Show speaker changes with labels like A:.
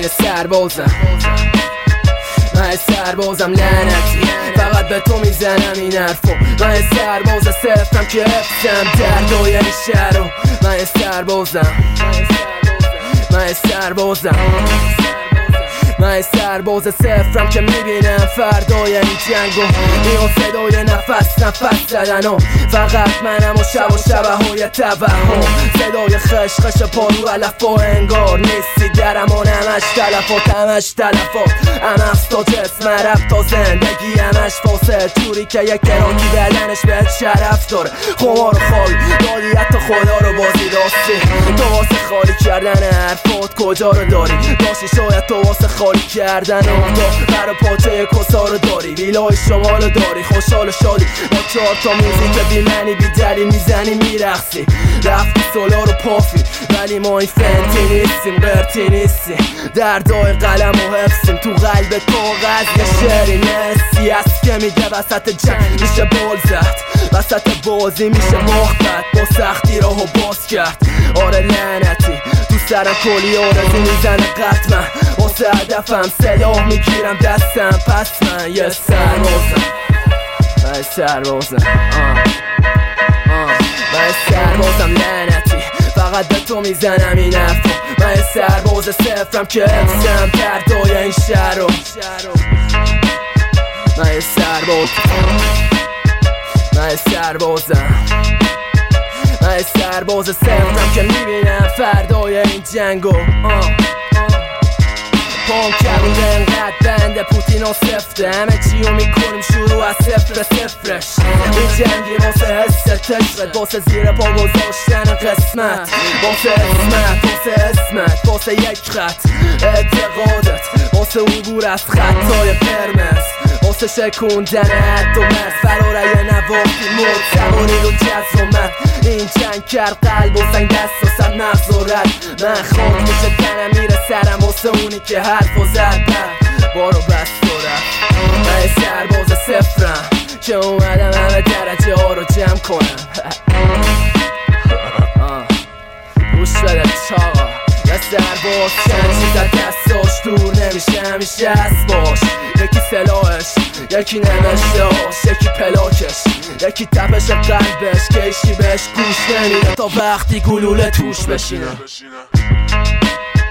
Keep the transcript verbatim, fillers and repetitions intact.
A: یه سربازم من یه سربازم لعنتی فقط به تو میزنم این حرفو من یه سرباز صفرم که حفظم دردای این شهرو من یه سربازم من یه سربازم من یه سرباز صفرم که میبینم فردای این جنگو میون صدای نفس نفس زدن و فقط منم و شب و شبه های توهم صدای خش خش پارو علف و انگار نیستی درم و نمش تلفات همش تلفات همش تا جسم رفت تا زندگی همش فاسد جوری که یک کراکی بدنش بهت شرف داره خمار خال دادی حتی خدا رو بازی داستی تو واسه خالی کردن حرفات کجا رو داری داشتی شاید تو واسه خالی کردن اونجا برا پاچه کسا رو داری ویلای شمال رو داری خوشحال و شادی با چهار تا موزیک بی معنی بی دلیل میزنی میرقصی رفتی سولار و پافی ولی ما این فنتی نیستیم قرتی نیستیم دردای قلم و حفظیم تو قلب کاغذ یه شعری نسی هست که میگه وسط جنگ میشه بال زد وسط بازی میشه مخبت با سختی راهو باز کرد آره لعنتی تو سرم کلی آرزو میزنه قطمه واسه هدفم سلاح میگیرم دستم پس من یه سربازم من یه سربازم من یه سربازم لعنتی فقط به تو میزنم این حرفو من یه سرباز صفرم که حفظم دردای این شهرو من یه سربازم من یه سربازم من یه سرباز صفرم که میبینم فردای این جنگو پام کبود انقدر بند پوتین و سفته همه چیو میکنیم شروع از صفر صفرش این جنگی واسه حس تشرت واسه زیر پا گذاشتن قسمت واسه اسمت واسه اسمت واسه یک خط اعتقادت واسه عبور از خطای قرمز واسه شکوندن حد و مرز فراره نوافی مرد سواری رو جز و مرد این جنگ کرد قلب و سنگ دست و سر مغز و رد من خاک میشه تنم میره سرم واسه اونی که حرف و زد بارو بست و رفت من یه سرباز صفرم که اومدم همه درجه ها رو جمع کنم گوش بده چاقا یه سرباز چند چیز از دستاش دور نمیشه همیشه هست باش یکی سلاحش یکی نوشتهاش یکی پلاکش یکی تپش قلبش که ایشی بهش گوش نمیده تا وقتی گلوله توش بشینه